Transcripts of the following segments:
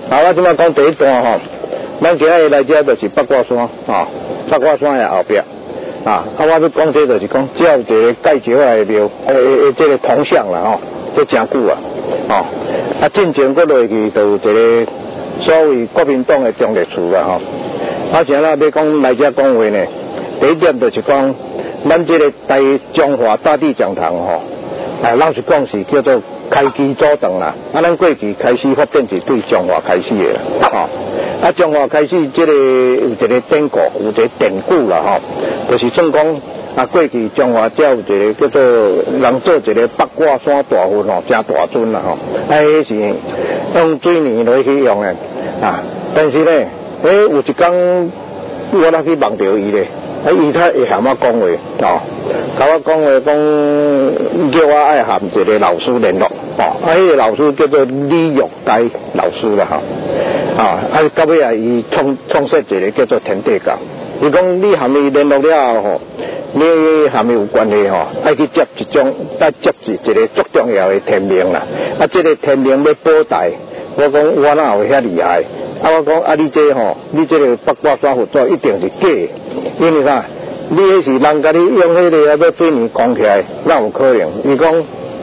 我即摆讲第一段吼，咱今日来遮就是八卦山吼，八卦山的后壁我要讲这就是讲只要一个介绍的庙，这个铜像啦吼，这真久进前过落去就有一个所谓国民党的中立处啦吼。现在要讲来遮讲话呢，第一点就是讲，咱这个台中华大地讲堂吼，老实讲是叫做开基祖堂啦。咱过去开始发展是对中华开始的啦中华开始这个有一个典故，有一个典故啦就是算讲过去中华才有一个叫做人做一个八卦山大佛真大尊啦迄是用水泥来去用的但是呢，有一天我去问到伊咧，伊他会喊我讲话甲我讲话讲叫我爱含一个老师联络迄个老师叫做李玉该老师啦到尾伊创设一个叫做天地教。伊讲你含伊联络了后你含伊有关系爱去接一个足重要的天命啦。这个天命要保带，我讲我哪有遐厉害？我讲你这你这个八卦山佛祖一定是假的，因为啥？你迄是人甲你用迄个要水泥讲起来，哪有可能？伊讲，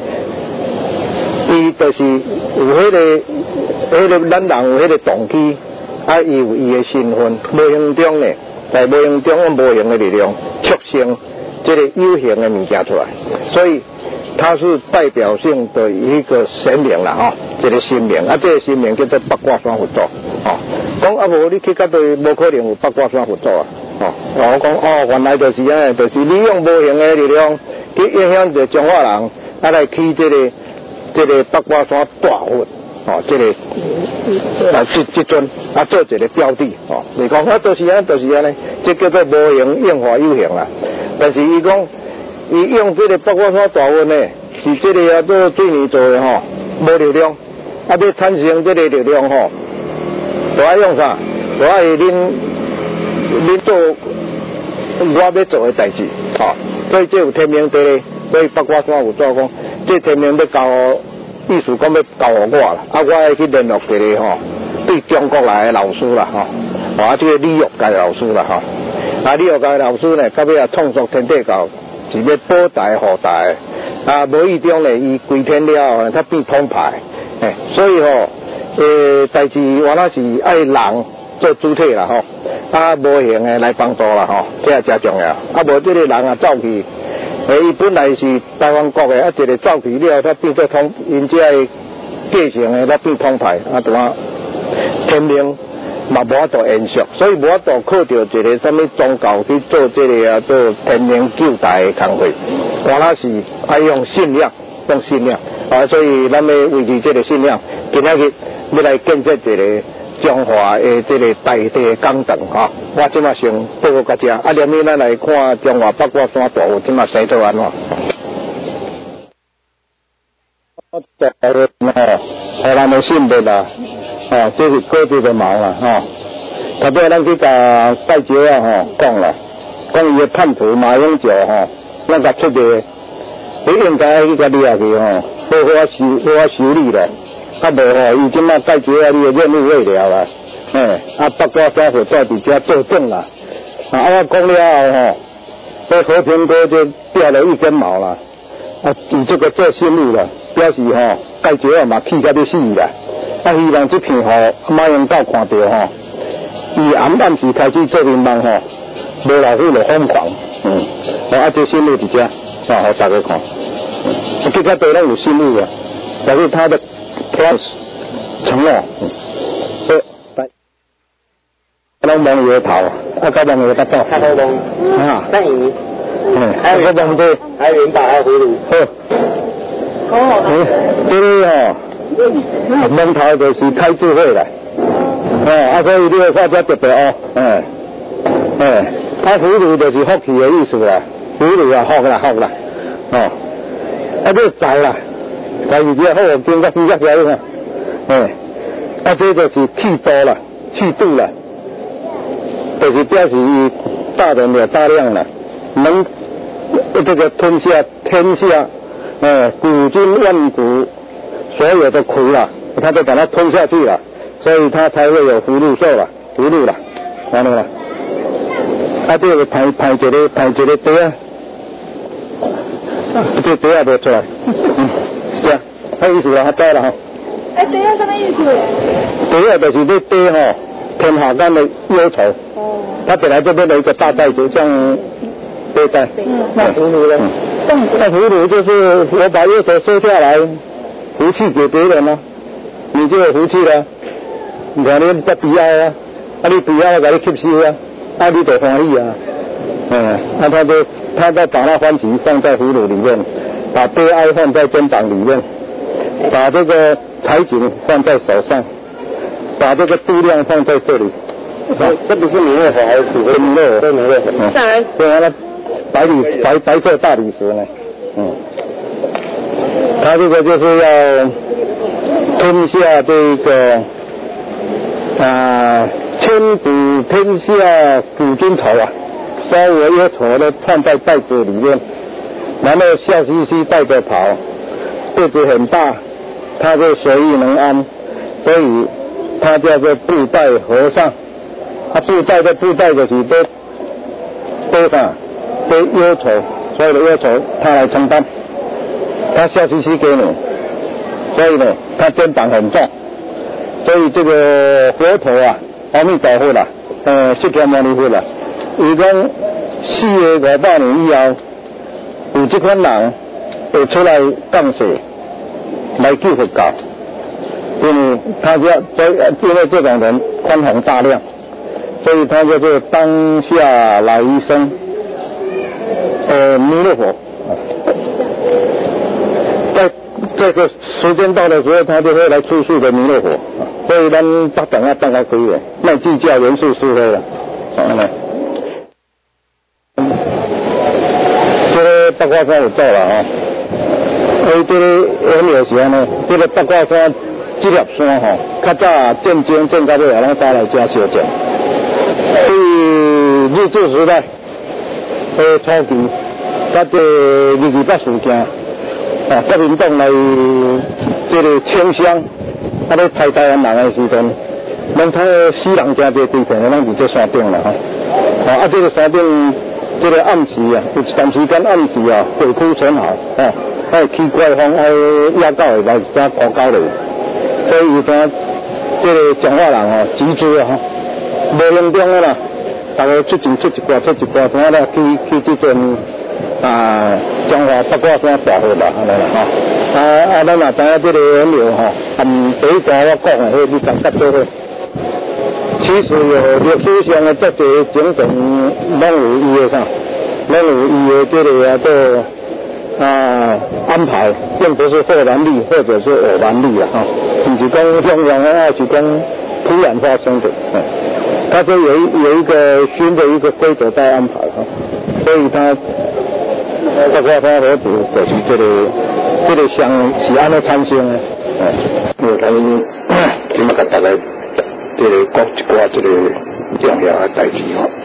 伊就是有迄个咱人有迄个动机，伊有伊的身份，无形中呢，在无形中用无形的力量促成这个有形的物件出来，所以它是代表性的一个神明啦这个神明这个神明叫做八卦山佛祖讲无你去到对无可能有八卦山佛祖我讲原来就是就是利用无形的力量去影响着中华人来起这个八卦山大佛这个这尊做一个标的你讲就是就是呢，这叫做无形应化有形啦。但是伊讲伊用这个八卦山大佛呢，是这个做水泥做的无力量要产生这个力量就要用啥？就要恁做我要做的代志所以这有天命地咧，所以八卦山有做讲，这天命要交意思讲要交予我啦，我要去联络一个对中国来的老师啦这个李玉该老师啦李玉该老师呢，到尾创作天地教是要保带护带无意中呢，伊归天了他变通派所以代志原来是爱人做主体啦无形的来帮助啦这也真重要无这个人走去伊本来是台湾国的一个走去了他变做通因这个继承的他变通派天命嘛无法度延续，所以无法度靠着一个什么宗教去做这个做天命救代的工作，原来是爱用信仰所以咱要维持这个信仰，今仔日要来建设一个中华的这个大地的讲堂我即马先报告到这连面咱来看中华八卦山大佛即马生做安怎台湾的性别啦这是各地的毛啦特别咱去甲戴杰讲啦，讲伊的叛徒马英九咱甲出的你应该去甲抓去好好修理啦无伊即马戴杰你的任务未了啦八卦山佛在伫遮作证啦我讲了这和平哥就掉了一根毛啦以这个做信物啦，表示戴杰嘛气甲要死啦希望这片马英九看到伊暗时开始做民望无老虎就疯狂这信物伫遮互大家看其他都有信物的，但是他的 promise 承诺咱网友头到网友到到他都讲那你还有东西还有元宝还有葫芦这个蒙头就是开智慧啦所以你要看这特别葫芦就是福气的意思啦，葫芦福啦这财啦财是这好经过四角条的这就是气多啦气度啦，就是表示大人有大量了，能这个吞下天下古今万古所有的苦啦，他都把它吞下去了， 所以它才会有福禄寿啦，福禄啦，完了啦。啊，这个排一个地啊，这地也没出来，是这样，那意思啦，知了哈。 地啊什么意思？ 地啊就是这地哈，天下间的忧愁。哦。它本来就变成一个大袋子，像背带。那葫芦呢？那葫芦就是我把忧愁收下来，福气给别人啊，你就有福气了。你看你不悲哀啊，你悲哀给你吸收啊。你得欢喜啊，他再把那欢喜放在葫芦里面，把悲哀放在肩膀里面，把这个财景放在手上，把这个度量放在这里。这不是弥勒佛还是弥勒佛？弥勒佛。对啊，那白色大理石呢？他这个就是要吞下这个千古天下古今愁啊，稍微忧愁的放在袋子里面，然后笑嘻嘻带着跑，肚子很大，他就随意能安，所以他叫做布袋和尚。布袋就是背上背忧愁，所有的忧愁他来承担，他笑嘻嘻给你，所以呢，他肩膀很重，所以这个佛陀啊。阿弥陀佛啦，释迦牟尼佛啦，伊讲4个500年以后，有这款人会出来降世来救佛教，因为因为这种人宽宏大量，所以他叫做当下来生弥勒佛。在这个时间到的时候，他就会来出世的弥勒佛。所以咱北等啊等下可以，卖计较人数是非了。这个八卦山有走了哈，这个很有时呢，这个八卦山这粒山哈，较早战争到尾啊，咱带来遮修建。日治时代初期，甲这228事件国民党来这个清乡。咧派台湾人的时阵，咱睇死人真侪规片，咱就在山顶啦吼。这个山顶这个暗时啊，有一段时间暗时啊，鬼哭神嚎起怪风，野狗会来遮扑狗咧。所以他这个讲话人集资啊无用中的啦，大家出钱出一寡，怎啦去这种讲话八卦山大会啦，安尼啦咱也知影这个原料第一段我讲的你感觉做伙。其实有历史上的这些种种，拢有伊的啥，拢有伊的这个安排，并不是后然力或者是偶然力啊不是讲向阳的，是讲突然发生的它就有一个新的一个规则在安排所以它包括它和主就是这个香是安尼产生的因为咱今麦甲大家这个讲一寡这个重要的代志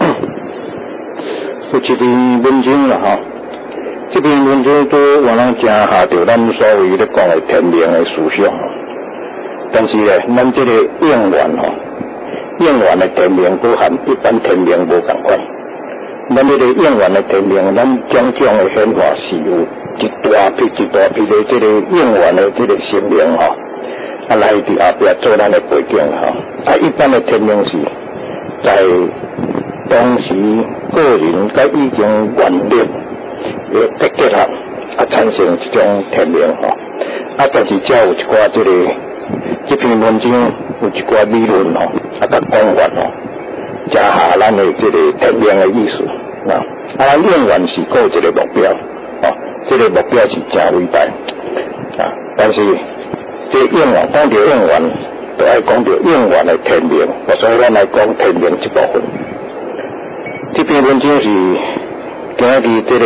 有一篇文章啦这篇文章都我能正下着咱所谓咧讲的天命的思想但是咧咱这个应缘的天命都和一般天命无同款咱这个应缘的天命咱种种的显化是有一大批的这个应缘的这个生命来伫后壁做咱的背景一般的天命是在当时个人甲已经愿力的结合产生这种天命但是才有一寡这篇文章有一寡理论甲讲法加下咱的这个天命的意思咱应缘是有一个目标这个目标是真伟大但是这应缘讲到应缘就要讲到应缘的天命所以咱来讲天命这部分这篇文章是今日这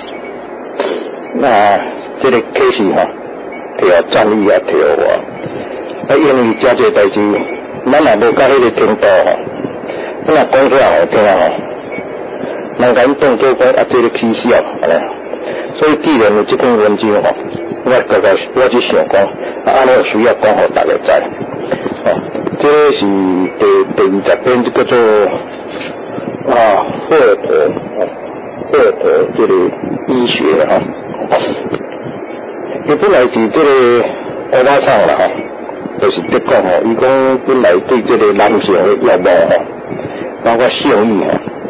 个启示摕互战役摕互我因为真侪代志咱也无到迄个程度咱也讲出来好听人甲伊当作讲这个起笑所以既然有这篇文章我就想讲安尼有需要讲互大家知这是第20篇，就叫做霍尔陀这个医学伊本来是这个欧巴桑啦就是在讲伊讲本来对这个男性的药物包括性欲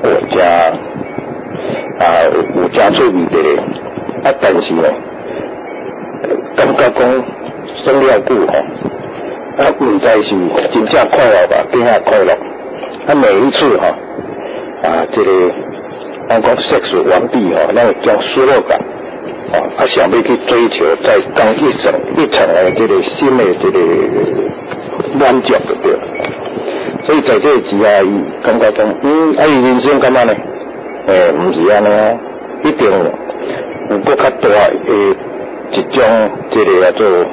有加趣味的但是感觉讲生了久唔知是真正快乐吧，变下快乐。每一次这个咱讲 sex 完毕那种失落感想要去追求再当一层的这个新的这个满足就对了。所以在这个之下，伊感觉讲，伊人生干嘛呢？唔是安尼一定有更较大的一种这个叫做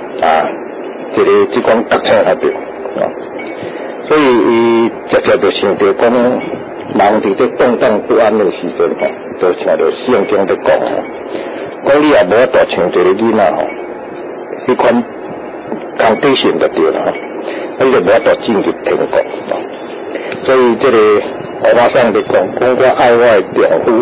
这种特性对所以伊直接就想到讲，人伫这动荡不安的时阵就像着圣经在讲讲你也无法度像一个囡仔迄款condition就对了你就无法度进入天国所以这个欧巴桑在讲我爱我的丈夫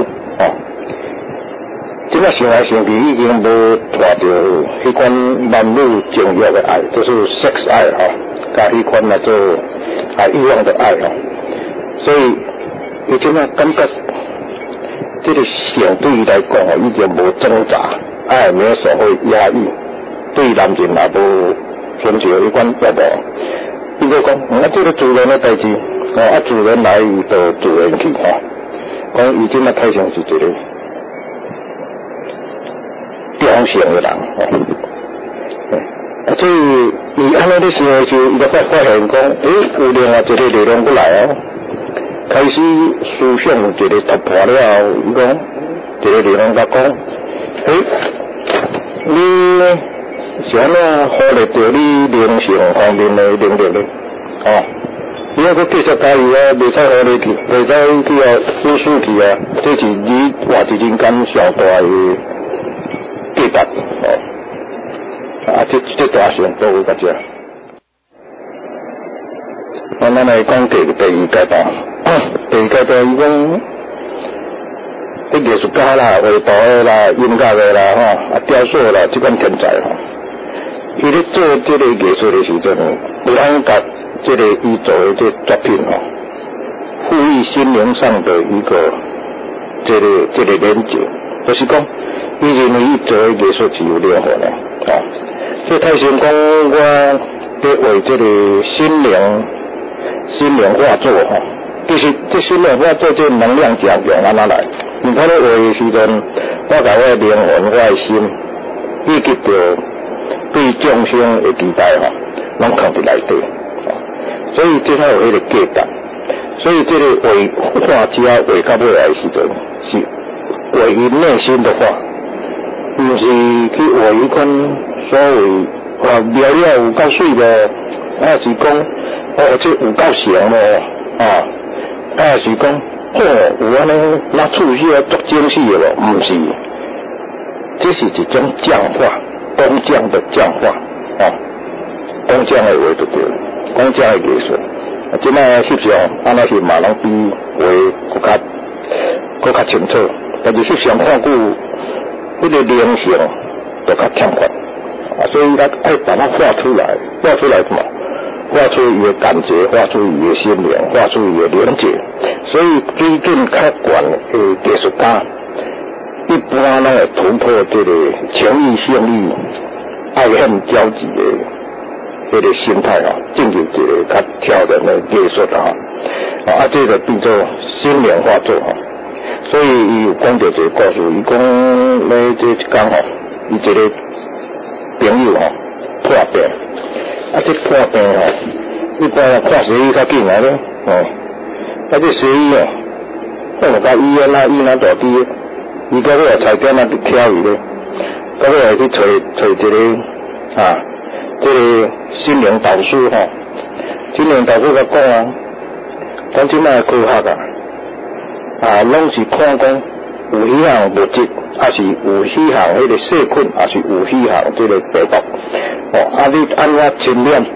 现在想来想去已经无拖到迄款男女情欲的爱，就是 sex 爱加迄款做欲望的爱所以伊现在感觉这个性对伊来讲已经无挣扎，也没有所谓压抑，对男人也无寻求迄款欲望。比如讲，这个自然的代志自然来伊就自然去讲伊现在太像是一个中性的人所以伊安尼的时候就伊就发现讲有另外一个力量过来开始思想有一个突破了后伊讲一个力量甲讲你是安怎忽略到你灵性方面的能力呢你要继续加油袂使忽略去袂使去输出去这是你活一人间上大的价值这大成都有个这咱来讲第二阶段第二阶段伊讲这艺术家啦画图的啦音乐的啦雕塑啦这款天才伊咧做这个艺术的时阵有通甲这个伊做的这作品赋予心灵上的一个这个连结，就是讲伊认为伊做的艺术是有灵魂的所以太成讲我在为这个心灵画作其实这心灵画作这能量强安怎来你看咧画的时阵我把我的灵魂我的心以及着对众生的期待拢放伫内底所以这才有迄个价值所以这个画家画到尾来的时阵是画伊内心的画不是去画一款所谓描了有够水无是讲这有够成无是讲有安尼那处事足精细的无不是这是一种匠化工匠的匠化工匠的画就对了工匠的艺术现在翕相安那是嘛拢比画更较清楚但是翕相看久那个灵性就较欠缺所以要把它画出来什么画出伊的感觉画出伊的心灵画出伊的连结所以水准较悬的艺术家一般拢会突破这个情欲性欲爱恨交集的这个心态进入一个较挑人的艺术这个变做心灵画作所以伊有讲到一个故事伊讲咧这一天伊一个朋友破病这破病一般看西医较紧咧这西医放到医院医院大滴伊到尾才叫咱去挑伊咧到尾去找一个这个心灵导师心灵导师甲讲讲即摆科学拢是看讲有迄项物质还是有迄项迄个细菌还是有迄项这个病毒你安怎侵染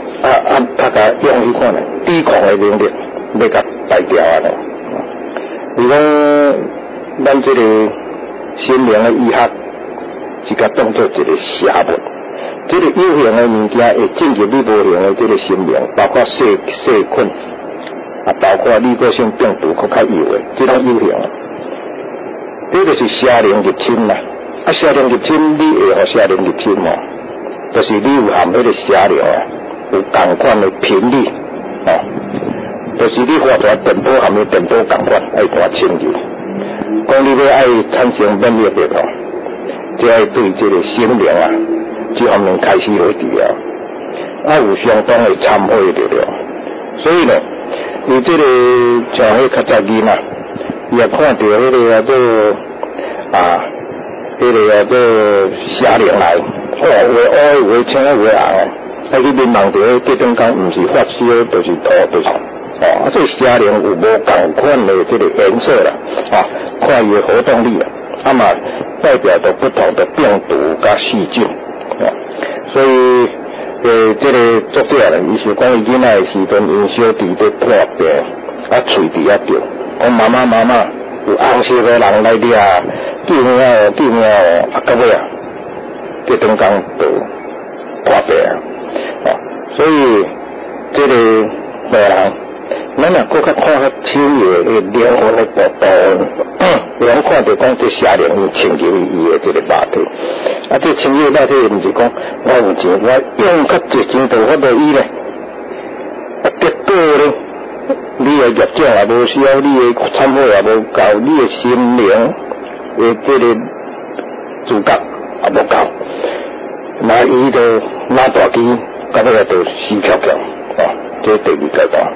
他甲用迄款抵抗的能力要甲排掉啊咯。如讲咱这个心灵的医学是甲当作一个邪物，这个有形的物件会进入你无形的这个心灵，包括细菌包括滤过性病毒较有的，这种有形。这就是邪灵入侵啦。邪灵入侵，你会互邪灵入侵嘛？就是你有含迄个邪灵有同款的频率就是你发出来电波含的电波同款，爱大清入。讲你要爱产生免疫力就要对这个心灵这方面开始落治疗，有相当的参与力量。所以呢，你这个像迄较早囡仔，伊也看到迄个迄个邪灵来，有的黑，有的青，有的红，去面望到迄电工，毋是发烧，就是吐，就是这邪灵有无同款的这个颜色啦，看伊的活动力嘛代表着不同的病毒甲细菌，所以这个作者呢，伊是讲伊囡仔的时阵，因小弟在破病，喙伫遐着，讲妈妈有红色的人来掠，救命到尾电灯工就破病所以这个人。咱若搁较看较深入的灵魂的步道，咱看到讲这邪灵伊侵入伊的这个肉体，这侵入肉体毋是讲我有钱，我用较济钱就法度医咧，结果咧，你的业障也无消，你的忏悔也无够，你的心灵的这个自觉也无够，那伊就拿大机，到尾就死翘翘这第二阶段。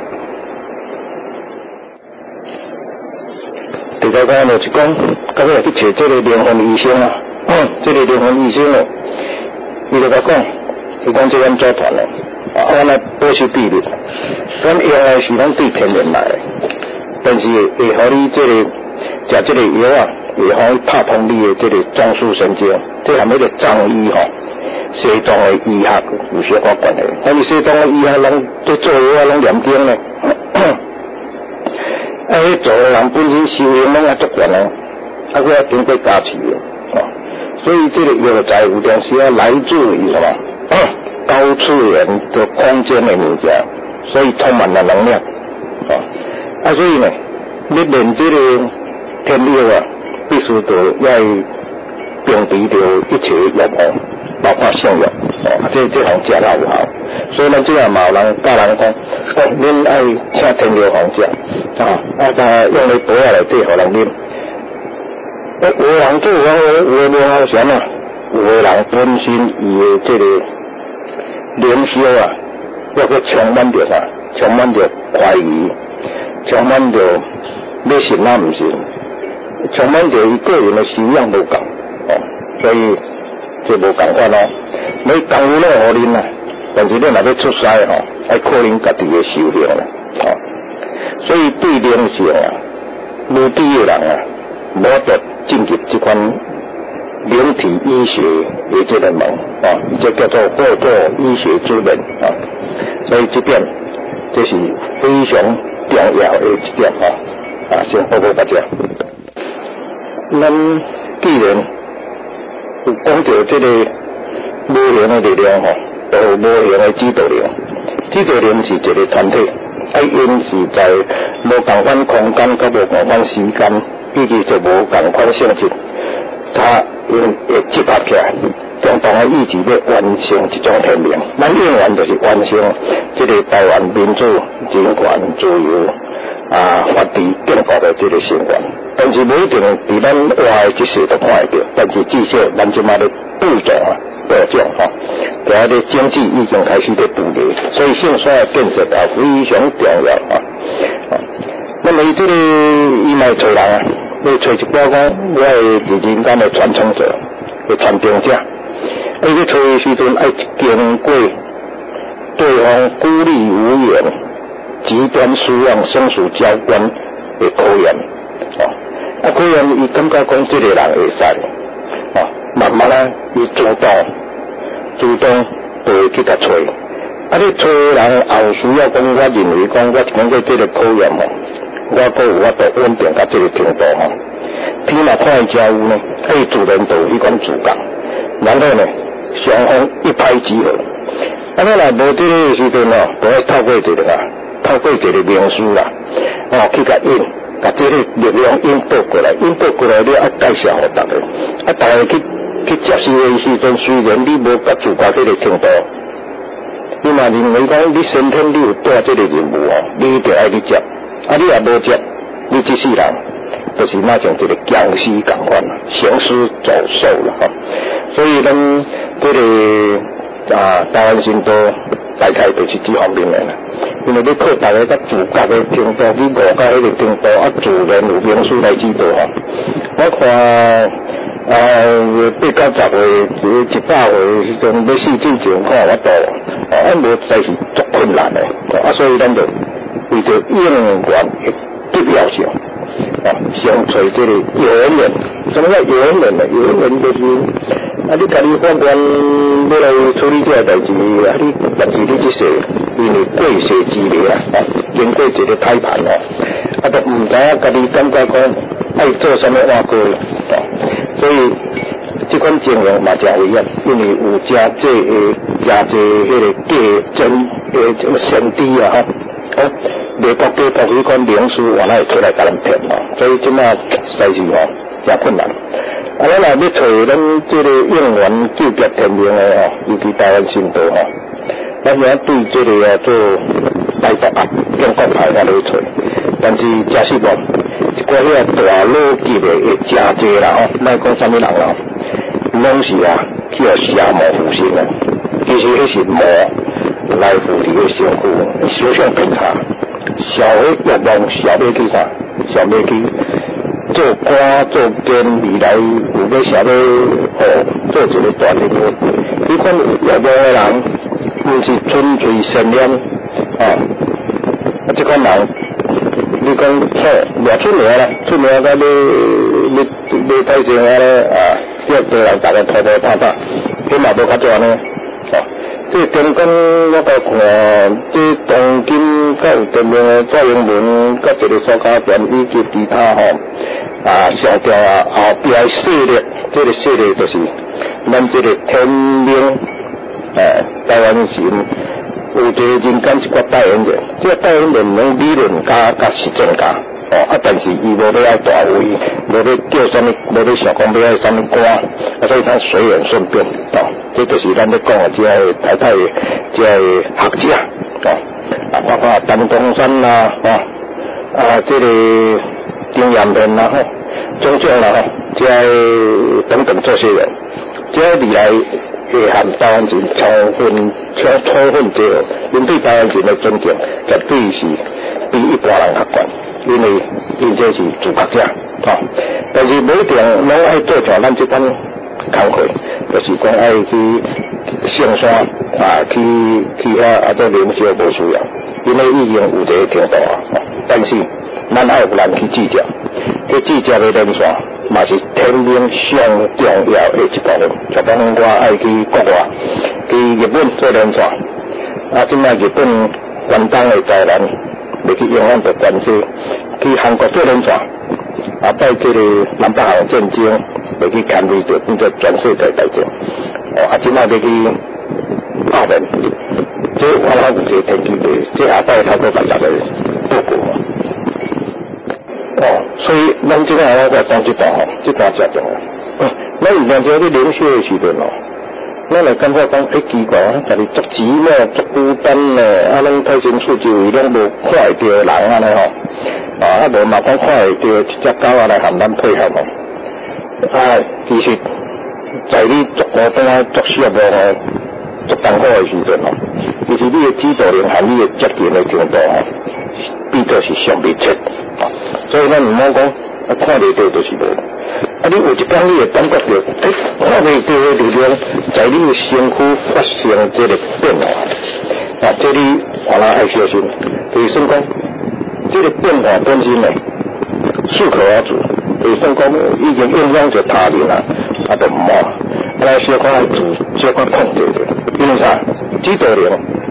第二个就是讲，到尾去找这个灵魂医生这个灵魂医生伊就甲讲，伊讲这咱组团我来保守秘密，咱用的是咱对天然来的，但是会互你这个食这个药会互你拍通你的这个中枢神经，这含迄个藏医西藏的医学有相关关系。但是西藏的医学人在做药拢念经呢。迄做的人本身修行拢足悬佫要经过加持所以这个药材有当时来自于什么高次元的空间的物件，所以充满了能量所以呢，你练这个天药必须就要屏蔽掉一切药物，包括性药这项食了有效。所以咱这样嘛有人教人讲，恁爱请天药方食用来煲来底互人啉。有的人做有的好咸有的人本身伊的这个灵修要去充满着啥？充满着怀疑，充满着要信毋信，充满着伊个人的修养无够所以这无共款你功夫拢互恁但是你若要出师要靠恁家己的修行所以对灵性无知的人无得进入这款灵体医学的这个门这叫做后座医学之门所以这点这是非常重要的一点先报告大家。咱既然有讲到这个无形的力量有无形的指导灵，指导灵是一个团体因是在无同款空间甲无同款时间以及就无同款性质，它因会集合起来共同的意志要完成一种天命。咱永远就是完成这个台湾民主、人权、自由法治建国的这个成员，但是不一定伫咱活的这世都看得到，但是至少咱即马的步骤各种在迄个经济已经开始在布局，所以性山的建设也非常重要那么这个伊卖找人要找一包讲我的人间的传承者、的传承者，要找的时阵要经过对方孤立无援、极端失望、生死交关的考验考验伊感觉讲这个人会使慢慢伊主动就会去甲找你找人后需要讲，我认为讲，我经过这个考验吼，我阁有法度稳定到这个程度吼。天若看伊家有呢，可以自然就有迄种自觉，然后呢，双方一拍即合。咱若无这个时阵哦，就要透过一个名师啦，去甲引，甲这个力量引导过来，你要介绍互大家，大家去接受的时阵，虽然你无甲自觉这个程度，你嘛认为讲你先天你有带这个任务哦，你一定爱去接，你也无接，你这世人就是那像一个僵尸同款，行尸走兽了哈。所以咱这个台湾新都大概就是这方面的啦。因为你靠大家较自觉的程度，你悟到迄个程度，自然有名师来指导哈。我看8、9、10岁、100岁时阵要试进前看我到，无实在是足困难的，所以咱就为着应援的必要性。先找这个有缘人，什么叫有缘人呢？有缘人就是你家己法官要来处理这个代志，你特别你这世因为过世之礼啊，经过一个胎盘都唔知影家己感觉讲爱做什么话过所以这款经营嘛真危险，因为有真迄个假真先知啊美国给他一款名师，原来会出来甲人骗所以即马实在是真困难。咱若要找咱这个应援救急天命的尤其台湾新都咱现在对这个做台独中国派来找，但是真失望，一寡遐大逻辑的真济啦莫讲啥物人啦，拢是去瞎模糊性的，其实迄是魔来附伫个身躯，思想偏差。小的欲望小要去啥？小要去做官做奸，未来有要想要做一个大人物。你看欲望的人，毋是纯粹善良这款人，你讲错，偌出名啦，出名到你太正咧叫对人大家拖拖沓沓，迄嘛无较大呢这中间我甲看，这东京甲有电名的蔡英文，甲一个苏家店以及其他上调后壁的势力，这个势力就是咱这个天命台湾人有一个人间一个代言人，这个代言人能理论家甲实践家。但是伊无要爱大位，无要叫什么，无要想讲要爱什么官，所以他随缘顺便这就是咱咧讲的这个台的这个学者包括陈东山啦这个丁彦面啦种种啦这等等这些人，这历来会和台湾人充分结合，因对台湾人的尊敬绝对是比一般人较悬，因为因这是自觉者但是不一定拢爱做像咱这款工课，就是讲爱去上山去遐做领袖无需要，因为已经有一个程度但是咱爱有人去记者，去记者的人线嘛是天命上重要的一部分。就讲我爱去国外，去日本做人线，即摆日本关东的灾难，要去永安的关系，去韩国做人线，在这个南北韩战争，要去参与着变作全世界大战。即摆要去澳门，这我有一个天气的，这下摆透过大家的报告。所以咱即个我讲这段这段真重要。咱有当时去领袖的时阵咱来感觉讲奇怪家己足寂寞、足孤单咧，拢太清楚就伊拢无看会到人安尼无嘛讲看会到一只狗来和咱配合其实在你足孤单、足寂寞、足艰苦的时阵其实你的指导灵和你的接近的程度比作是上密切所以咱唔好讲看得到就是无你有一天你会感觉到看不到的力量在你的身躯发生这个变化这里我们爱小心，就是说讲这个变化本身适可而止，就是说讲已经影响着他人就唔好小可控制着，因为啥指导灵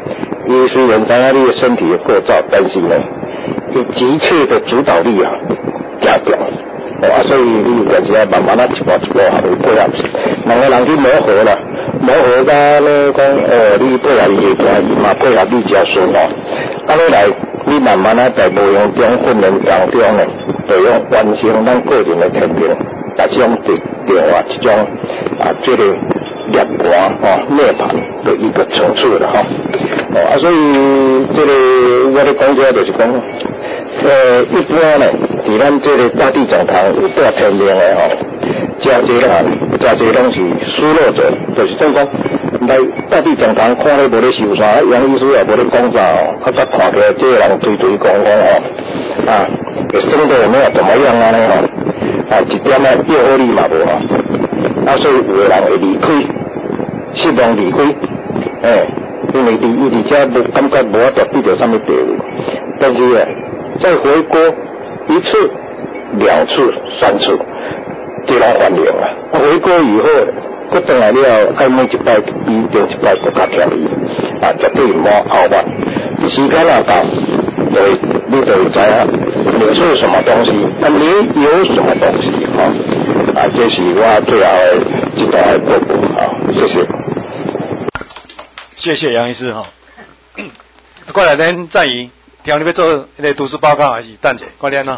伊虽然知影你的身体的构造，但是呢，伊急切的主导力真强。所以你有时慢慢一步一步下去配合，两个人去磨合啦，磨合到咧讲你配合伊会行，伊嘛配合你真顺安尼来，你慢慢在无形中训练当中呢，就用完成咱个人的天平，逐种另外一种这个涅盘涅盘的一个层次了所以这个我咧讲这就是讲，一般呢，伫咱这个大地讲堂有带天命的真侪人，真侪拢是输落者，就是怎讲，来大地讲堂看咧无咧受伤，杨医师也无咧讲啥甲看起来这个人推讲会生得有没有怎么样呢一点诱惑力嘛无所以有的人会离开，失望离开，因为而且无感觉无法度比到什么地位，但是再回锅一次、2次、3次，就能还原了。回锅以后，我回来了，爱每一摆比顶一摆更加强烈，绝对无后慢。时间到，你就会知影你是什么东西，你有什么东西这是我最后的一段报告谢谢。 谢谢杨医师过来咱再议，听你要做那个读书报告还是等者？快点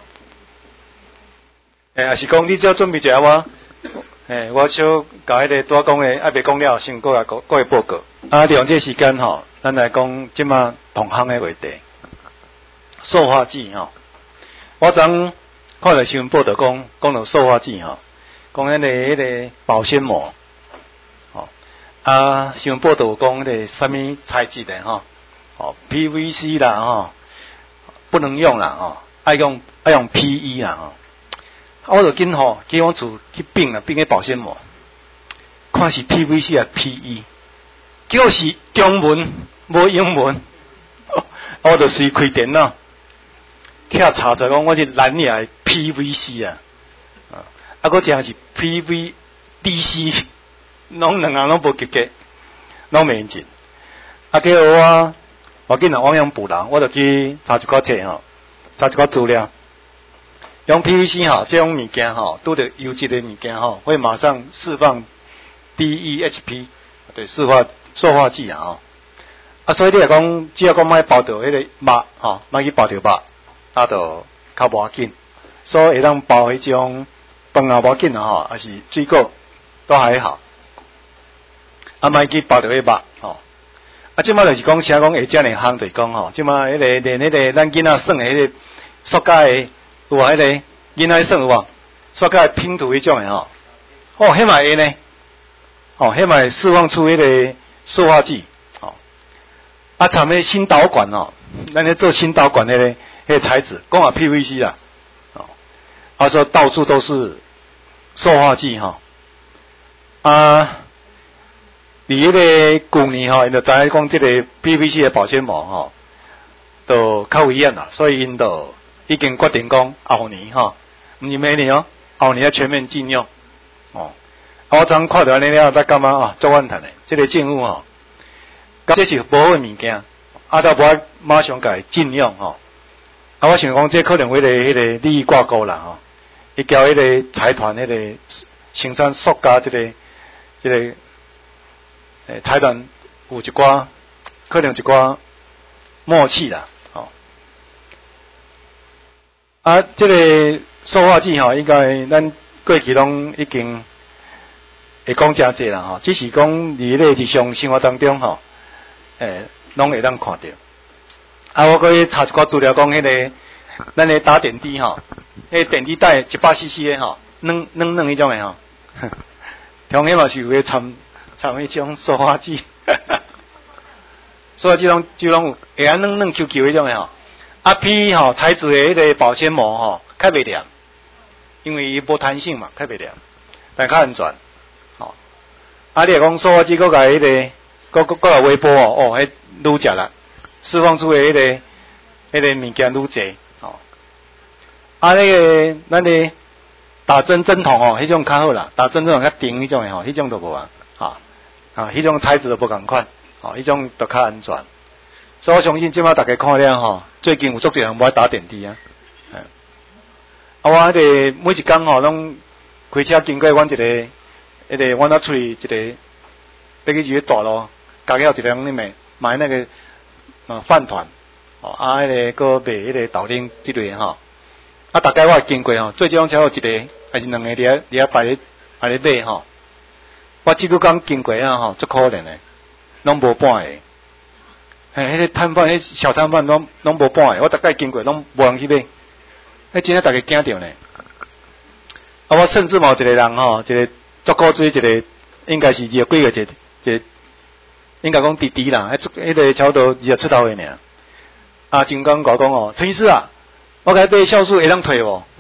还是讲你只要准备一下我？我小甲迄个多讲的，还未讲了，先过来报告。利用这时间咱来讲即马同行的话题，塑化剂我昨看了新闻报道讲到塑化剂讲迄个保鲜膜新闻报道讲迄个什么材质的PVC 啦不能用啦爱用 PE 啦我就紧去我厝去并个保鲜膜，看是 PVC 啊 PE， 结果是中文无英文，我就随开电脑，去查出来讲我是蓝牙 PVC 佫一项是 PVDC， 拢两项拢无及格，拢袂用尽。结果我紧亡羊补牢，我就去查一寡册查一寡资料。用 PVC 这种物件拄着优质的物件会马上释放 DEHP， 对，塑化剂所以你来讲，只要讲莫包着迄个肉莫去包着肉，就较无要紧。所以会当包迄种饭也无要紧还是水果都还好。莫去包着迄肉即摆就是讲啥讲会遮尔行，就是讲即摆迄个连迄个咱囡仔耍的迄个塑胶的。有迄个囡仔耍有无？塑胶拼图迄种的迄嘛会呢？迄嘛会释放出迄个塑化剂参迄新导管咱咧做新导管迄个材质，讲PVC 啦说到处都是塑化剂伫迄个旧年因就知影讲即个 PVC 的保鲜膜就较危险啦，所以因就已经决定讲后年毋是明年后年要全面禁用我昨看到安尼了，才感觉足怨叹的。这个政府这是无好的物件，倒无爱马上甲伊禁用我想讲这可能为了迄个利益挂钩啦伊交迄个财团迄个生产塑胶这个财团有一寡可能一寡默契啦这个塑化剂应该咱过去拢已经会讲真济啦只是讲伫咧日常生活当中拢会当看到我搁去查一寡资料讲迄个咱咧打点滴迄个点滴袋100cc 的软迄种的通迄嘛是有掺迄种塑化剂塑化剂拢有会软 QQ 迄种的PE 材质的迄个保鲜膜较袂黏，因为伊无弹性嘛，较袂黏，但较安全你来讲塑化剂搁甲迄个搁来微波迄愈食力，释放出的迄个物件愈济那个咱的打针针筒迄种较好啦，打针针筒较长迄种的迄种都无迄种材质都无共款迄种都较安全所以我相信即摆大家看了吼，最近有足侪人无爱打电梯啊。我迄个每一工吼，拢开车经过阮一个，迄个阮那厝里一个，要去一个大路，家己有一个人咧买那个饭团，迄个个卖迄个豆奶之类吼。大概我经过吼，最少有一个还是两个伫摆咧买吼。我即个刚经过吼，足可怜诶，拢无半个。迄个摊贩，迄小摊贩拢无半个，我大概经过拢无人去买。真正大家惊着呢。我甚至有一个人吼，一个足古锥，一个应该是20几个一个，应该讲弟弟啦，迄个差不多20出头的尔。金刚甲我讲哦，陈医师啊，我甲你买酵素会当退无？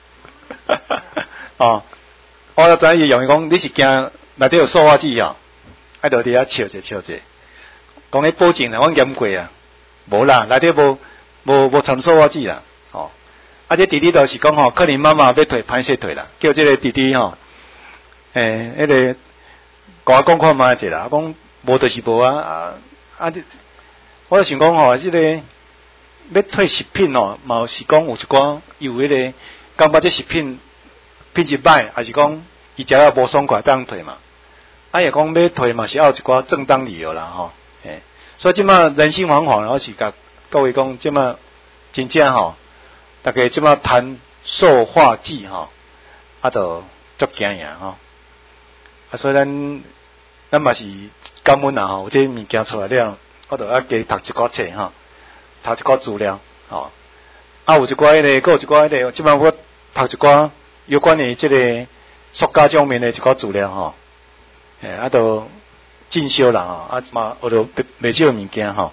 我知伊用伊讲，你是惊内底有塑化剂哦，就伫遐笑者。讲迄保证啦，阮验过啊，无啦，内底无掺塑化剂啦。这弟弟就是讲吼，可能妈妈要退，歹势退啦，叫这个弟弟吼，迄个甲我讲看卖者啦，讲无就是无啊，我想讲吼，这个要退食品吼，嘛是讲有一寡有迄个感觉这食品品质歹，还是讲伊食了无爽快当退嘛？也讲要退嘛，是要有一寡正当理由啦吼，所以即马人心惶惶，我是甲各位讲，即马真正吼。大家即马谈塑化剂吼，就足惊呀吼。所以咱嘛是感恩啦吼，有这物件出来了，我就加读一寡册吼，读一寡资料吼。有一寡个，佫有一寡个，即马我读一寡有关于即个塑胶方面的一寡资料吼。就进修啦吼，嘛学到袂少物件吼。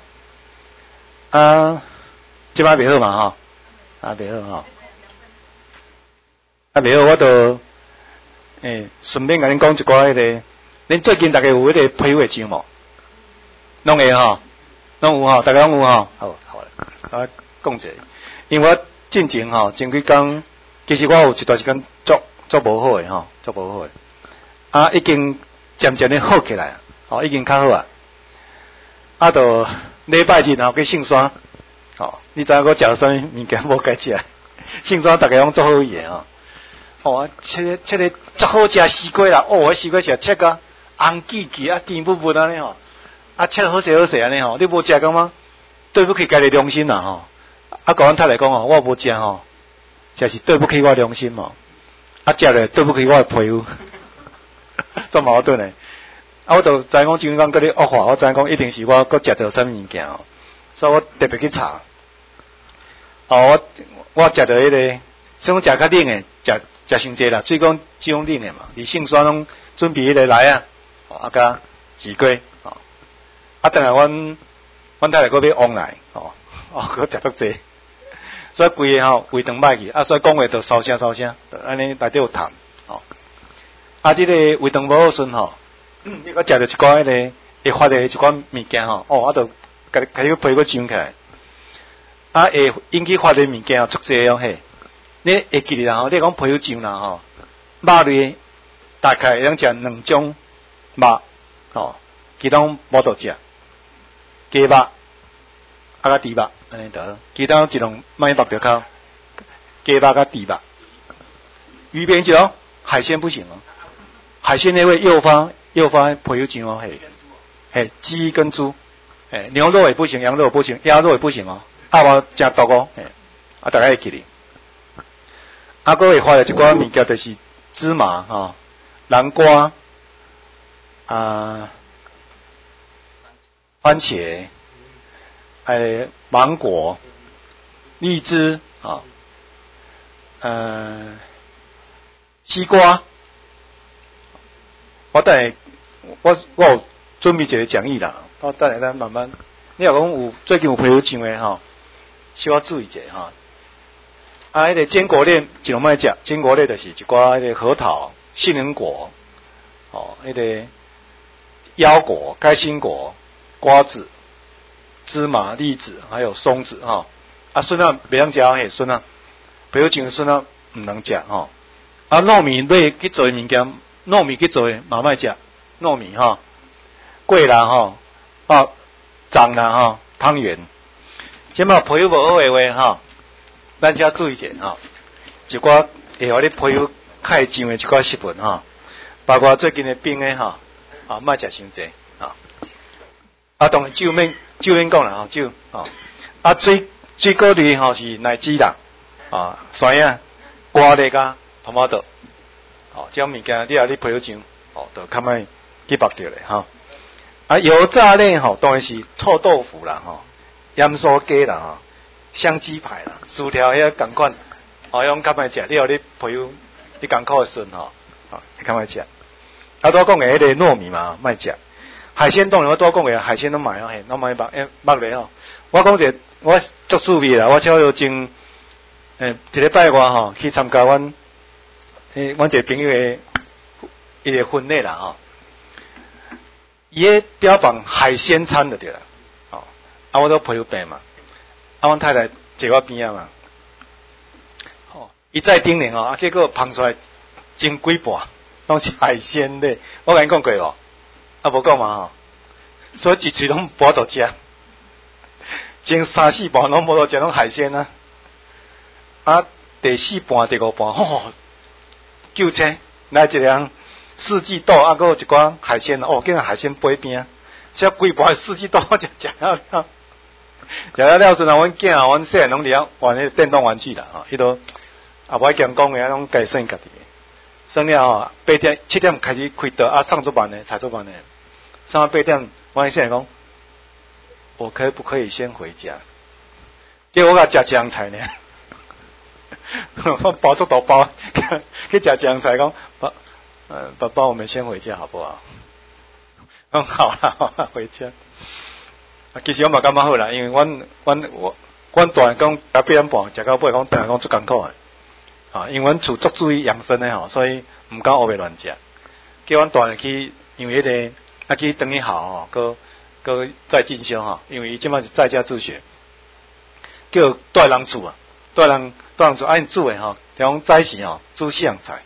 即摆袂好嘛吼。袂好吼，袂好，我就顺便甲恁讲一寡迄个，恁最近大家有迄个皮肤症无？拢会吼，拢有吼，大家拢有吼。好，我讲者，因为我进前吼，前几工，其实我有一段时间足无好诶吼，足无好诶。已经渐渐咧好起来，已经较好啊。就礼拜日后去圣山。你知影我食啥物物件无该食？圣山大家拢做好伊诶吼。切个足好食西瓜啦，迄西瓜是切个红记记甜不不安尼吼，切好势安尼吼，你无食感觉对不起家己良心啦吼。甲阮太太讲我无食吼，这是对不起我良心嘛。食咧对不起我诶皮肤，做矛盾诶。我就知影讲今刚搁咧恶化，我知影讲一定是我搁食到啥物物件所以我特别去查。我食到迄个，想讲食较冷诶，食伤济啦，水讲即种冷诶嘛，伫圣山拢准备迄个来甲西瓜等下阮太太搁要往来搁食足济，所以规个胃肠歹去，所以讲话就烧声，安尼内底有痰即个胃肠无好顺你搁食到一寡迄个会发的一寡物件就甲你皮搁肿起来。会引起发的物件足济嘿。你会记得啦你讲皮肤肿啦肉类大概会当食2种肉其他无得食，鸡肉甲猪肉安尼得，其他一种卖肉就靠鸡肉甲猪肉。鱼边就海鲜不行海鲜那会诱发皮肤肿嘿，鸡跟猪，牛肉也不行，羊肉也不行，鸭肉也不行我真毒大家会记哩。还会发了一寡物件，就是芝麻南瓜番茄芒果、荔枝西瓜。我有准备一个讲义啦，我等下咱慢慢。你若讲最近有皮肤肿诶需要注意者迄个坚果类尽量莫食，坚果类就是一寡迄个核桃、杏仁果，迄个腰果、开心果、瓜子、芝麻、栗子，还有松子笋袂当食笋皮肤肿笋毋能食糯米类去做物件，糯米去做嘛莫食，糯米桂啦粽啦芳园。即马皮肤无好诶话吼，咱只要注意者吼，一寡会互你皮肤较会痒诶一寡食物吼，包括最近诶冰诶吼，啊莫食伤济啊。啊，当然酒免讲啦吼，酒吼。啊水果类吼是奶脂啦，啊酸啊、瓜类甲토마토哦，这种物件你皮肤痒，哦，就较莫去目着咧吼。啊，油炸类吼当然是臭豆腐啦吼。盐酥鸡啦吼，香鸡排啦，薯条遐共款，哦，用较歹食，你互你皮肤你艰苦顺吼，哦，你较歹食。啊，拄讲诶迄个糯米嘛，莫食。海鲜当然我拄讲诶海鲜拢买哦，嘿，拢买肉咧吼。我讲者，我足趣味啦，我超有前一礼拜外吼去参加阮一个朋友诶伊个婚礼啦吼，伊个标榜海鲜餐就对啦。啊，我都皮肤病嘛，啊，阮太太坐我边仔嘛，吼，一再叮咛啊，结果捧出来真几盘，拢是海鲜类，我甲你讲过无？啊，无讲嘛吼，所以一嘴拢无倒食，前3、4盘拢无倒食，拢海鲜啊，啊，第4盘、第5盘，吼，救车来一个四季豆，啊，搁有一寡海鲜哦，竟然海鲜杯边，只几盘四季豆我就食了。食了阵啊，阮囝啊，阮细汉拢伫遐玩迄电动玩具啦，吼，迄都也无爱讲讲诶，拢家算家己。算了吼，8点7点开始开刀，啊，上足班诶，踩足班诶，上到8点，阮细汉讲，我可不可以先回家？结果我甲食江菜呢，我包足大包，去食江菜讲，爸爸，我们先回家好不好？好啦，回家。其实我嘛感觉好啦，因为阮大人讲8点半食到尾，讲大人讲足艰苦诶，啊，因为阮厝足注意养生诶吼，所以毋敢黑白乱食。叫阮大人去，因为迄个去等于校吼，搁再进修吼，因为伊即摆是在家自学，叫大人煮啊，大人煮，因煮诶吼，像早时吼煮4样菜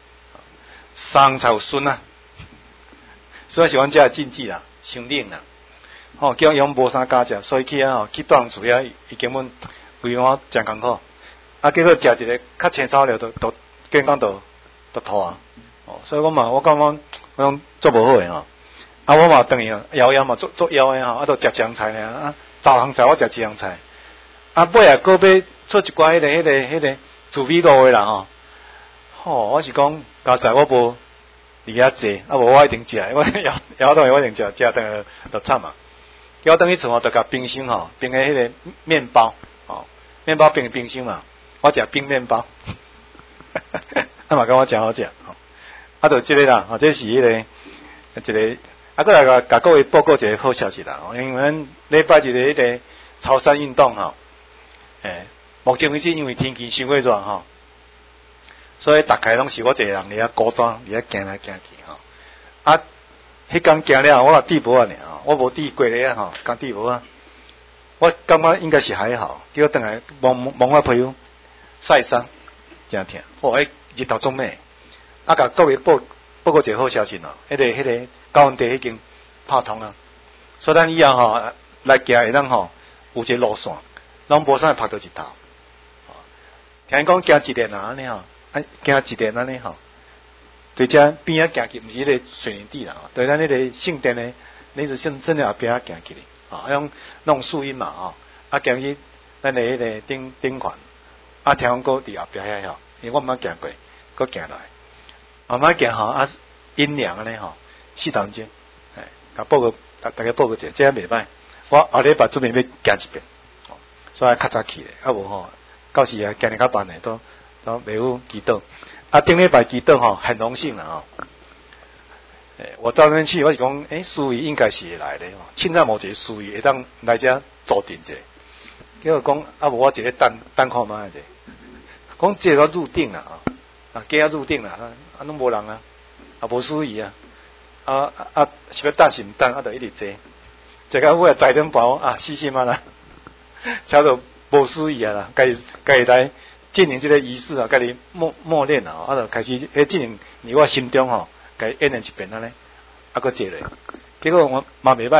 ，3样菜有笋啊，所以是阮遮诶禁忌啦，伤冷啦。吼，叫伊无啥加食，所以去吼去大人厝遐，伊根本规碗真艰苦。啊，结果食一个较青草料，都健康都吐啊。哦，所以我感觉我讲做无好诶吼。啊，我嘛等于枵嘛做枵诶吼，啊，都食江菜呢。啊，10项菜我食1样菜。啊，尾啊，搁要出一寡迄个滋味卤诶啦吼。吼，我是讲加菜我无伫遐坐，啊，无我一定食，我枵东西我一定食等就惨啊。我等于厝吼，就甲冰箱吼，冰诶迄个面包，吼，面包冰冰箱嘛，我食冰面包，啊嘛感觉真好食，吼，啊，就即个啦，吼，这是迄个一个，啊，搁来甲各位报告一个好消息啦，因为咱礼拜日迄个潮汕运动吼，目前为止因为天气伤过热吼，所以大概拢是我一个人伫遐孤单，伫遐行来行去吼，啊。迄天行了，我滴无啊尔，我无滴过咧啊吼，刚滴无啊。我感觉应该是还好，结果等来摸我皮肤晒伤，真疼。哦，日头中美，啊，甲各位报告一个好消息咯，迄个高温地已经拍通啊，所以咱以后吼来行会当吼有一个路线，拢无啥拍到日头。听讲行一日啊安尼吼，啊行一日安尼吼。对遮边仔行去，毋是迄个水泥地啦，对咱迄个圣殿诶，你是真的后边仔行去咧，啊，用树荫嘛，吼，啊行去咱诶迄个顶款，啊，听讲搁伫后边遐吼，因为我毋捌行过，搁行来，慢慢行吼，啊，阴凉安尼吼，4头钟，甲报告大家报告者，这样袂歹，我后礼拜准备要行一遍，所以较早去咧，啊无吼，到时啊行日较慢诶，都袂有祈祷。啊，顶礼拜祈祷吼，很荣幸啦吼。我到那边去，我是讲，思维应该是会来的吼。凊彩无一个思维会当来遮坐定者。结果讲，啊无我一个等看卖者。讲这个入定啦啊，今仔入定啦，啊拢无人啊，啊无思维啊，是要等是毋等，啊就一直坐。坐到尾10点半啊，死心啊啦，差不多无思维啊啦，该来。进行这个仪式啊，家己默念啊，啊，就开始进行伫我心中吼，家己演练一遍安尼，啊，搁坐咧。结果我嘛袂歹啦，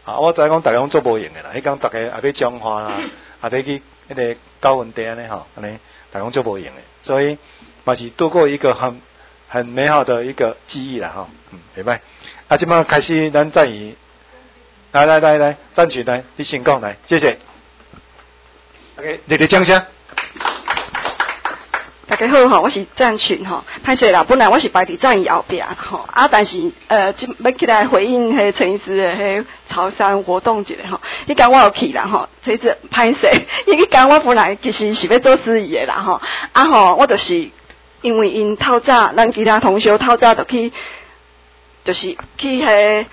啊，我知影讲大家拢做无用的啦，迄讲大家也要彰化啦，也要去迄个高文地安尼吼，安尼大家拢做无用的，所以嘛是度过一个很美好的一个记忆啦吼，明白？啊，即摆开始咱再以来，赞许来，你先讲来，谢谢。OK， 热烈掌声。 大家好吼，我是赞群吼，歹势啦，本来我是排伫赞仪后壁吼，但是要起来回应迄陈医师的迄潮汕活动一下吼，迄天我有去啦吼，这次歹势，迄天我本来其实是要做司仪的啦吼，我就是因为因透早，咱其他同学透早就去，就是去迄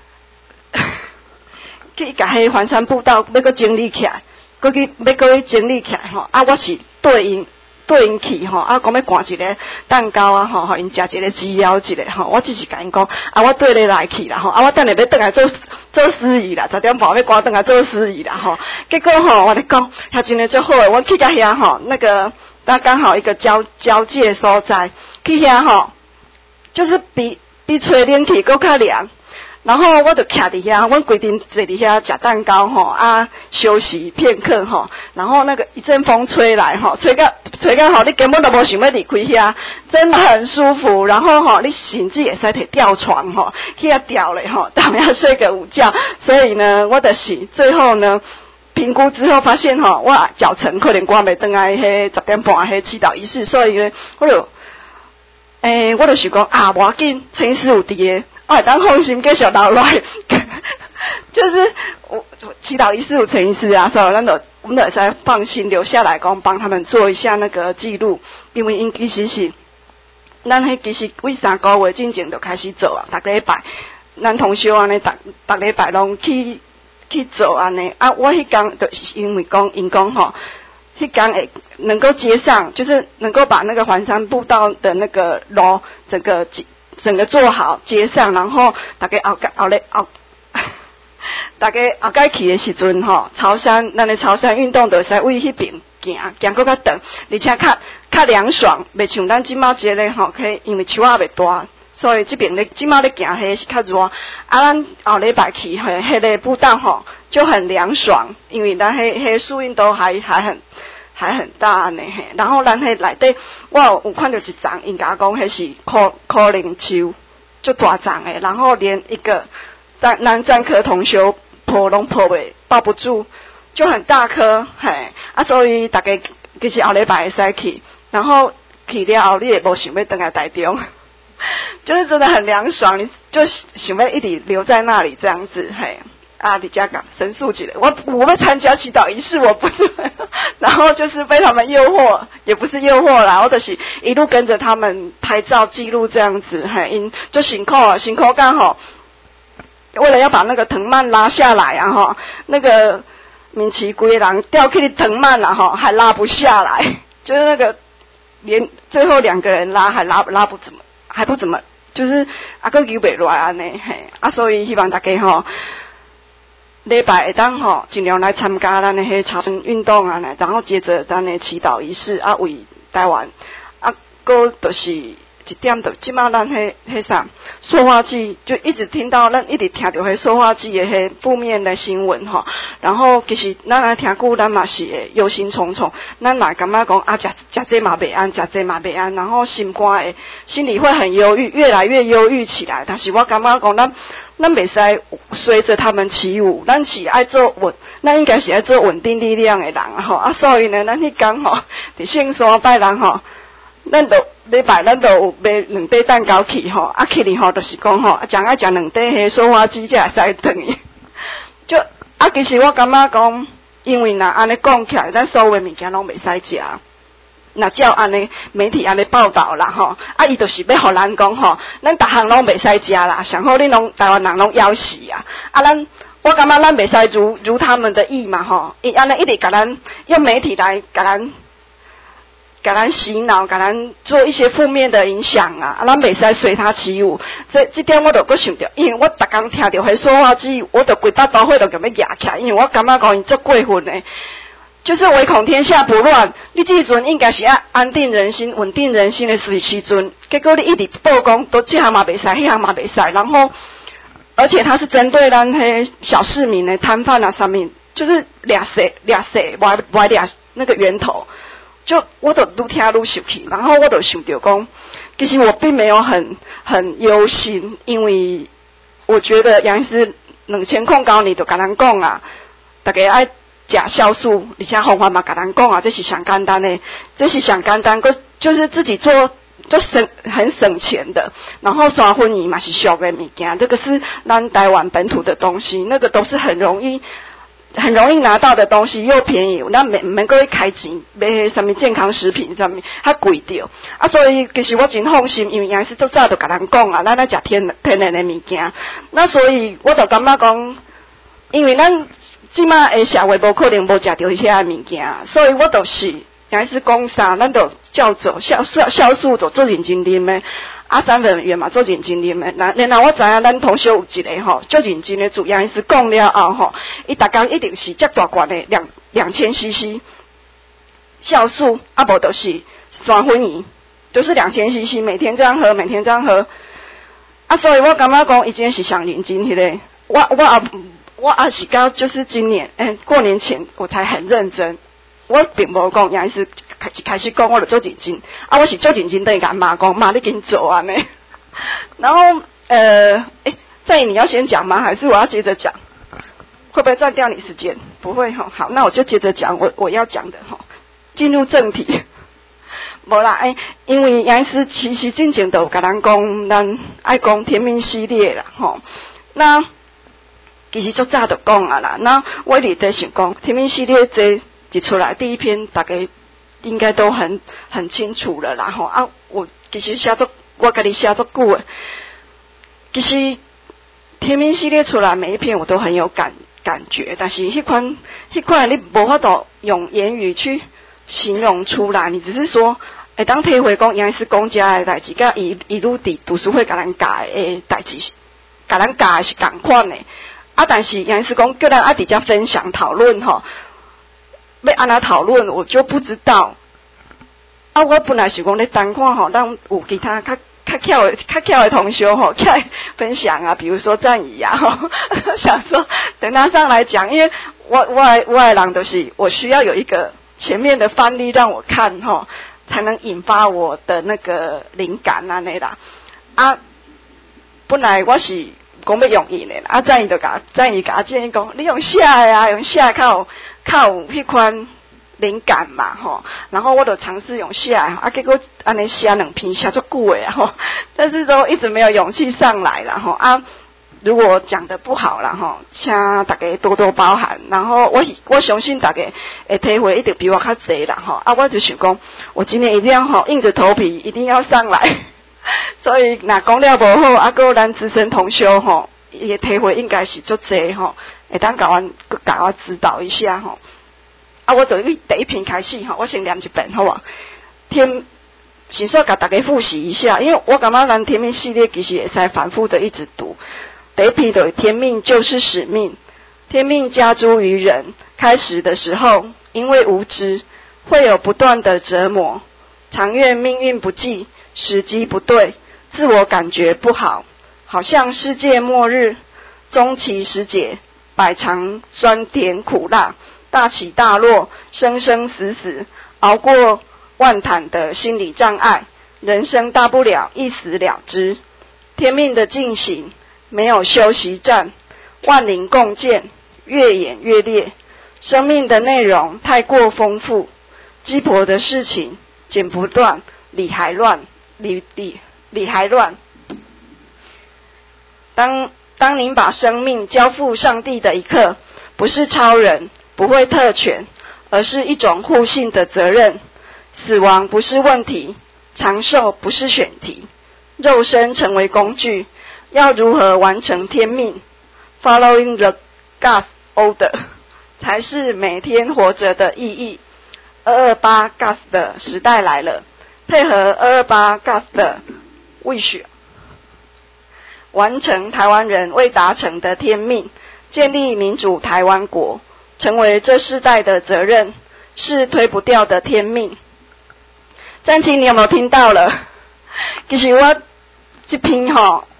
去甲迄环山步道要搁整理起来，要搁整理起来吼，我是对因去吼，讲要赶一个蛋糕啊吼，互因食一个鸡腰一个吼，我只是甲因讲，我对咧来去啦吼，我等下要转来做司仪啦，10点半要赶转来做司仪啦吼，结果吼，我咧讲，遐真诶足好诶，我去到遐吼，那个刚好一个交界所在，去遐吼，就是比吹冷气搁较凉。然后我就徛伫遐，阮规定坐伫遐食蛋糕吼，休息片刻吼。然后那个一阵风吹来吼，吹到吼，你根本都无想要离开遐，真的很舒服。然后吼，你甚至会使摕吊床吼，去遐吊咧吼，当然睡个午觉。所以呢，我就是最后呢，评估之后发现吼，我脚程可能赶袂转来迄10点半迄祈祷仪式，所以呢，我就想讲无要紧，陈医师有伫诶。我当放心继续留落来，就是我祈祷仪式有陈医师啊，所以我们就会使放心留下来，讲帮他们做一下那个记录，因为因其实是咱其实为3个月之前就开始做啊，逐礼拜咱同学安尼逐礼拜拢去做安尼我迄天就是因为因讲吼，迄天会能够接上，就是能够把那个环山步道的那个路整个做好接上，然后大家大家后盖去的时阵吼，咱的潮汕运动就会使为迄边行搁较长，而且较凉爽，袂像咱即马这个吼，因为树仔袂大，所以这边咧即马咧行迄是较热。咱后礼拜去迄个步道吼就很凉爽，因为咱迄树荫都还很大呢嘿，然后咱迄内底，我有看到一丛，因甲讲迄是可能树，就大丛诶，然后连一个咱专科同学抱拢抱不住，就很大棵嘿，所以大家其实后礼拜会使去，然后去了后你也无想要回来台中，就是真的很凉爽，你就想要一直留在那里这样子嘿。李家港申诉起来，我会参加祈祷仪式，我不是，然后就是被他们诱惑，也不是诱惑啦，我就是一路跟着他们拍照记录这样子，就辛苦刚好，为了要把那个藤蔓拉下来啊哈，那个民旗龟人掉去藤蔓了哈，还拉不下来，就是那个连最后2个人拉还不怎么，就是个游不来安尼所以希望大家吼。礼拜会当吼，尽量来参加咱的迄潮汕运动啊，然后接着咱的祈祷仪式为台湾搁就是1点就即马咱迄啥塑化剂，就一直听到咱一直听到迄塑化剂的迄负面的新闻吼，然后其实咱来听久，咱嘛是会忧心忡忡，咱嘛感觉讲食这嘛袂安，食这嘛袂安，然后心里会很忧郁，越来越忧郁起来。但是我感觉讲咱袂使随着他们起舞，咱是爱做咱应该是爱做稳定力量的人吼所以呢，咱迄天吼，伫圣山拜人吼，咱就礼拜咱就有买2块蛋糕去吼，去哩吼就是讲吼，将爱食2块迄塑化剂才会使转去。就其实我感觉讲，因为若安尼讲起来，咱所有的物件拢袂使食。那照安尼媒体安尼报道啦吼，伊就是要互咱讲吼，咱逐项拢袂使食啦，上好恁拢台湾人拢枵死啊！我感觉咱袂使如他们的意嘛吼，伊安尼一直甲咱用媒体来甲咱洗脑，甲咱做一些负面的影响咱袂使随他起舞。这点我就搁想着，因为我逐工听着迄说话机，我就规巴刀火就咁要压起来，因为我感觉讲伊足过分诶。就是唯恐天下不乱，你这阵应该是要安定人心、稳定人心的时阵，结果你一直曝光，都这项嘛袂使，迄项嘛袂使，然后而且它是针对咱迄小市民的摊贩啊上面，就是俩谁歪俩那个源头，就我都愈听愈生气，然后我就想到讲，其实我并没有很忧心，因为我觉得杨医师2009年就跟咱讲啊，大家爱食酵素，而且方法嘛跟咱讲啊，这是上简单的，这是上简单，就是自己做。就很省钱的，然后刷粉仪嘛是俗的物件，这个是咱台湾本土的东西，那个都是很容易拿到的东西，又便宜，咱唔免搁去开钱买什么健康食品什么，较贵着啊，所以其实我真放心，因为也是做早就跟咱讲啊，咱来食天然的物件，那所以我就感觉讲，因为咱即马的社会无可能无食到迄些物件，所以我就是也是讲啥，咱就叫做酵素就做认真啉的，啊三粉圆嘛做认真啉的。然后我知影咱同学有一个吼，做认真的主要是讲了后吼，伊逐工一定是遮大罐的2000cc 酵素，啊无就是酸粉仪，就是2000cc 每天这样喝，啊所以我感觉讲伊真是上认真迄个，我也是到就是今年过年前我才很认真。我并无讲，也是开始讲，我就做认真。啊，我是做认真，等于甲妈讲，妈你紧做啊呢。然后在你要先讲吗？还是我要接着讲？会不会占掉你时间？不会哈。好，那我就接着讲我要讲的哈。进入正题。无啦，因为也是其实之前都有甲咱讲，咱爱讲天命系列啦吼。那其实足早就讲啊啦。那我一直在想讲天命系列这。一出来第一篇大概应该都很清楚了啦吼啊！我其实我家己写足久诶，其实天命系列出来每一篇我都很有感觉，但是迄款你无法度用言语去形容出来，你只是说当体会讲原来是公家的代志，甲伊愈伫读书会甲咱教诶代志，甲咱教是同款诶啊！但是原来是讲叫咱啊伫遮分享讨论吼。要安怎讨论，我就不知道。啊，我本来是讲咧单看吼，咱有其他较巧的同学吼，起来分享啊，比如说战乙啊，吼，想说等他上来讲，因为我的人就是我需要有一个前面的范例让我看吼，才能引发我的那个灵感啊那啦。啊，本来我是讲要用伊的，啊战乙甲建议讲，你用写的啊，用写较有迄款灵感嘛吼，然后我就尝试用写啊，结果安尼写2篇写足久诶吼，但是都一直没有勇气上来啦吼啊。如果讲得不好啦吼，请大家多多包涵。然后我相信大家会体会一定比我较侪啦吼啊，我就想讲，我今天一定要吼硬着头皮一定要上来，所以若讲了无好，啊，个咱资深同学吼，伊诶体会应该是足侪吼。会当甲我指导一下吼，啊，我就第一篇开始吼，我先念一遍好无？先说甲大家复习一下，因为我感觉咱天命系列其实会使反复的一直读。第一篇的天命就是使命，天命加诸于人，开始的时候因为无知，会有不断的折磨，常愿命运不济，时机不对，自我感觉不好，好像世界末日，终其时节。百尝酸甜苦辣，大起大落，生生死死，熬过万坦的心理障碍，人生大不了一死了之。天命的进行没有休息站，万灵共建，越演越烈。生命的内容太过丰富，鸡婆的事情剪不断，理还乱。当您把生命交付上帝的一刻，不是超人，不会特权，而是一种互信的责任。死亡不是问题，长寿不是选题，肉身成为工具，要如何完成天命 ？Following the God's order 才是每天活着的意义。228 Gas 的时代来了，配合228 Gas 的wish。完成台湾人未达成的天命，建立民主台湾国，成为这世代的责任，是推不掉的天命。战青，你有没有听到了？其实我这篇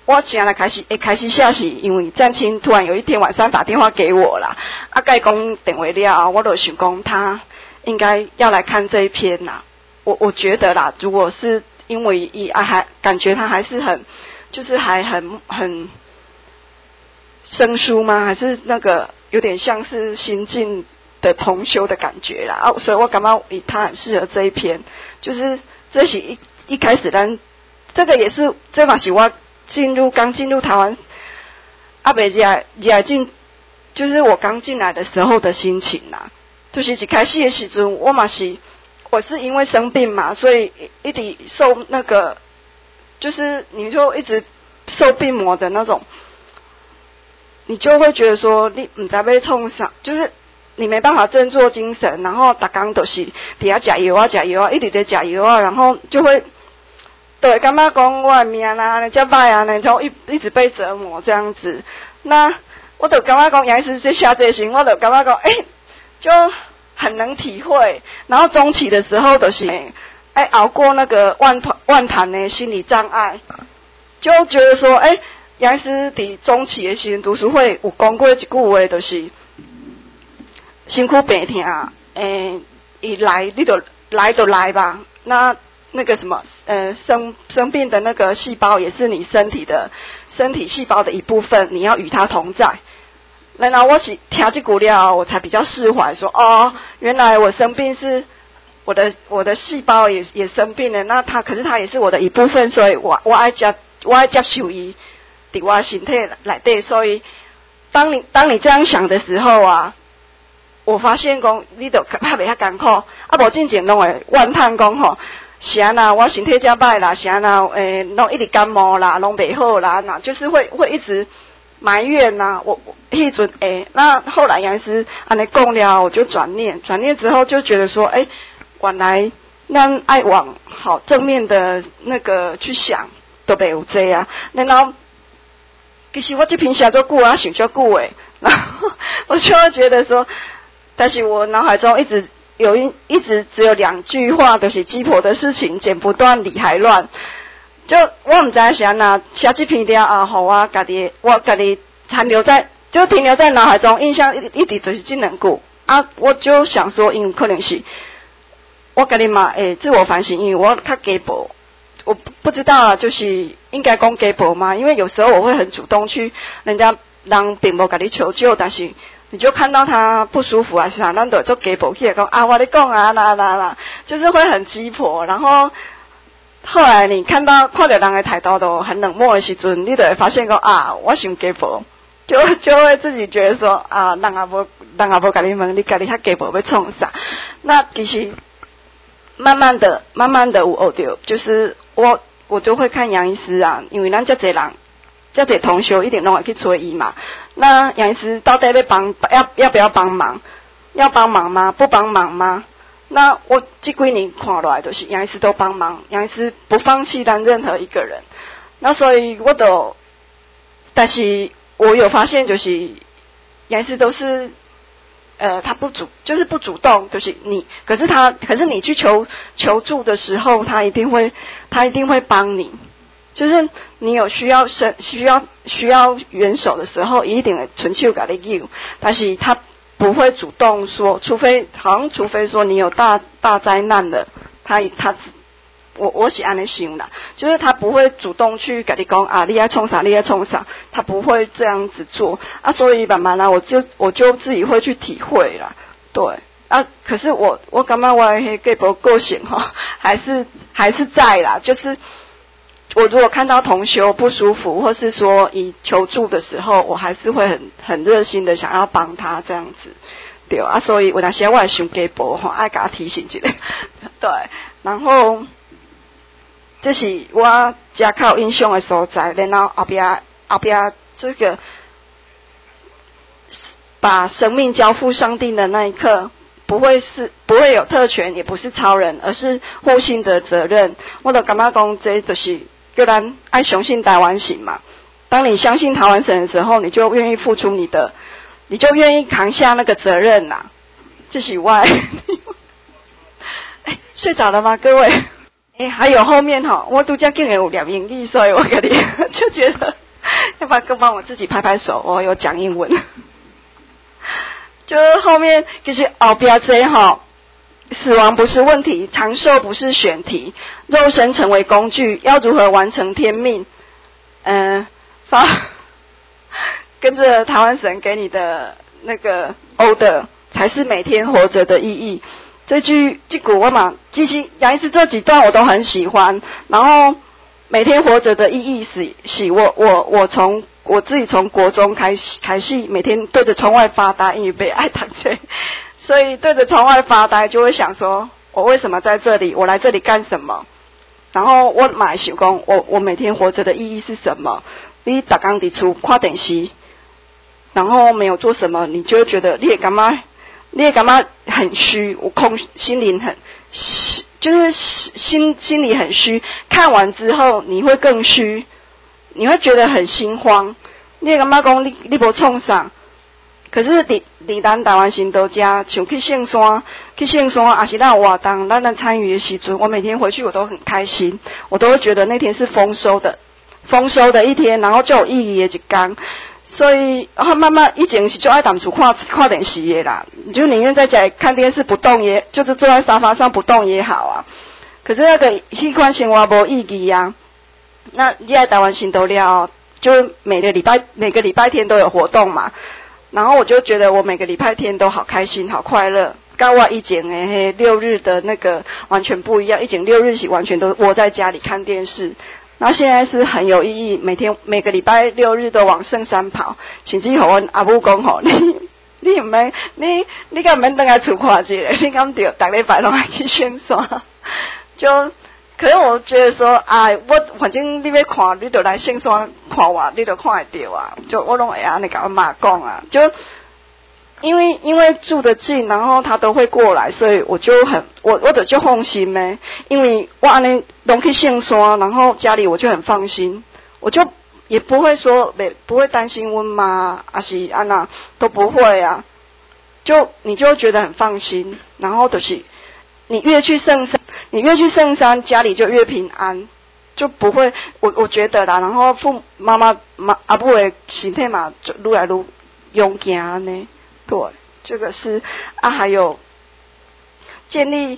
我现在开始写是因为战青突然有一天晚上打电话给我啦，甲伊讲电话了，我就想讲他应该要来看这一篇啦。我觉得啦，如果是因为还感觉他还是就是还很生疏吗？还是那个有点像是新进的同修的感觉啦所以我感觉他很适合这一篇，就是这是一开始这个也是这嘛是我刚进入台湾也进，就是我刚进来的时候的心情啦，就是一开始的时阵我是因为生病嘛，所以一直受那个就是你就一直受病魔的那种，你就会觉得说你不知道要冲啥，就是你没办法振作精神，然后每天都是底下吃药啊，一直在吃药啊，然后就会对感觉讲我的命啊这歹啊，然后一直被折磨这样子。那我就感觉讲杨医师这写这些，我就感觉讲就很能体会。然后中期的时候就是熬过那个万谈的心理障碍，就觉得说杨医师伫中期的时候读书会有讲过一句话，就是身躯病痛一来你就来吧，那个什么生病的那个细胞也是你身体细胞的一部分，你要与它同在。然后我是听这句了，我才比较释怀，说原来我生病是我的细胞也生病了，那可是它也是我的一部分，所以我爱接受伊伫我身体内底。所以当你这样想的时候啊，我发现讲你就较袂遐艰苦，无进前拢会怨叹讲吼。是啊啦，我身体这歹啦，是啊啦，拢一直感冒啦，拢袂好啦，那就是会一直埋怨呐。我迄阵那后来杨医师安尼讲了，我就转念之后就觉得说，原来咱爱往好正面的那个去想，都袂有这啊。然后其实我这篇写足久啊，想足久然后我就会觉得说，但是我脑海中一直只有2句话，就是鸡婆的事情剪不断理还乱。就我唔知道是安那写这篇了后我家己停留在脑海中，印象一直就是这2句我就想说，因为可能是我家己嘛自我反省，因为我较鸡婆，我不知道啊，就是应该讲鸡婆嘛，因为有时候我会很主动去人并无跟你求救，但是你就看到他不舒服啊，啥，咱就做鸡婆起来讲我咧讲啊啦，就是会很鸡婆。然后后来你看到人的态度都很冷漠的时阵，你就会发现讲我想鸡婆，就会自己觉得说人也无跟你问，你家己遐鸡婆要创啥？那其实慢慢的有学到，就是我就会看杨医师啊，因为咱这侪人。这些同修一定拢会去催伊嘛。那杨医师到底要不要帮忙？要帮忙吗？不帮忙吗？那我这几年看来都是杨医师都帮忙，杨医师不放弃咱任何一个人。那所以但是我有发现，就是杨医师都是他不主动，就是可是你去求助的时候，他一定会帮你。就是你有需要援手的时候，一定会伸手给你救，但是他不会主动说，除非说你有大灾难了，我是安尼想啦，就是他不会主动去跟你讲你要冲啥，他不会这样子做所以慢慢我就自己会去体会啦，对可是我感觉我的鸡婆个性还是在啦，就是我如果看到同修不舒服，或是说以求助的时候，我还是会很热心的想要帮他这样子，对所以有那些我也想鸡婆爱给他提醒一下，对，然后这是我较较印象的所在，然后后边这个把生命交付上帝的那一刻。不会有特权，也不是超人，而是互信的责任。我就感觉讲，这就是叫咱爱相信台湾神嘛。当你相信台湾神的时候，你就愿意付出你就愿意扛下那个责任啦。这是我睡着了吗，各位？ 还有后面我都叫竟然有2英语，所以我跟你就觉得要不要跟帮我自己拍拍手，我有讲英文。就是后面就是后边这死亡不是问题，长寿不是选题，肉身成为工具，要如何完成天命？跟着台湾神给你的那个 order 才是每天活着的意义。这句我嘛，其实杨医师这几段我都很喜欢。然后每天活着的意义是我自己从国中开始每天对着窗外发呆，因为被爱读册，所以对着窗外发呆就会想说，我为什么在这里？我来这里干什么？然后我嘛想讲，我每天活着的意义是什么？你每天在厝看电视，然后没有做什么，你就会觉得你也感觉很虚，心灵很就是心里很虚。看完之后你会更虚，你会觉得很心慌。你也感觉讲你无创啥，可是你咱台湾新都家像去圣山，也是咱有活动，咱参与的时阵，我每天回去我都很开心，我都会觉得那天是丰收的一天，然后就有意义的一天。所以慢慢以前是就爱踮厝看电视的啦，你就宁愿在家里看电视不动就是坐在沙发上不动也好啊。可是那款生活无意义啊。那你在台湾新都了，就每个礼拜天都有活动嘛。然后我就觉得我每个礼拜天都好开心好快乐。跟我以前的6日的那个完全不一样，以前6日是完全都窝在家里看电视。然后现在是很有意义，每个礼拜6日都往圣山跑，甚至和阮阿母讲你唔免你敢唔免回来厝看一下，你敢对每礼拜拢爱去圣山？可是我觉得说我反正你要看，你就来圣山看我，你就看得到啊。就我拢会安尼甲我妈讲啊，就因为住得近，然后他都会过来，所以我就放心呢。因为我安尼拢去圣山，然后家里我就很放心，我就也不会说不会担心阮妈还是安那都不会啊。你就会觉得很放心，然后就是你越去圣山，家里就越平安，就不会我觉得啦。然后妈阿母的身体嘛，就愈来愈勇敢呢。对，这个是还有建立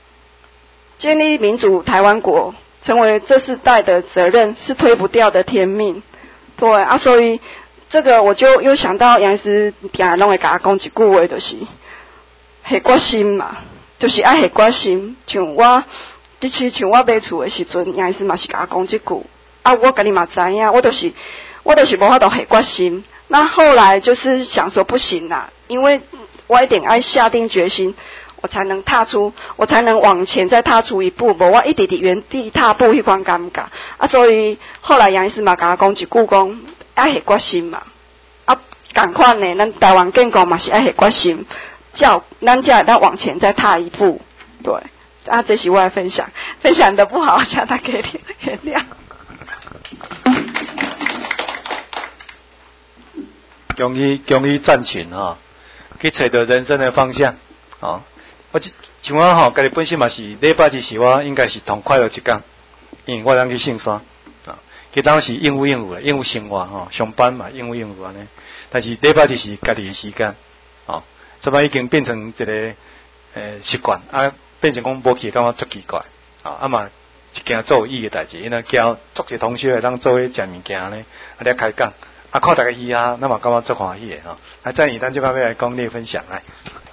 民主台湾国，成为这世代的责任，是推不掉的天命。对所以这个我就又想到杨医师平常拢会甲我讲一句话，就是下决心嘛，就是爱下决心。像我买厝的时阵，杨医师嘛是甲我讲这句我跟你嘛知影，我就是无法度下决心。那后来就是想说不行啦，因为我一定要下定决心，我才能往前再踏出一步，无我一直伫原地踏步迄款感觉所以后来杨医师嘛甲我讲一句讲爱下决心嘛同款呢，咱台湾建国嘛是爱下决心，咱才会当往前再踏一步。对这是我的分享的不好，请大家原谅。 恭喜战群去找到人生的方向我像我家己本身嘛是礼拜日是我应该是同快乐一天，因为我通去圣山其当时应付啦，应付生活上班嘛应付安尼。但是礼拜日是家己的时间这摆已经变成一个习惯变成讲无去感觉足奇怪嘛一件做有意义的代志，因为交足一同学当做伙食物件呢咧开讲看大家那嘛感觉足欢喜的再以咱即摆要来讲你的分享来。